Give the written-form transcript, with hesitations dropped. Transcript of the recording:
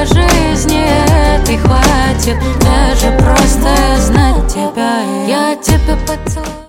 для жизни этой хватит даже просто знать тебя. Я тебя поцелую.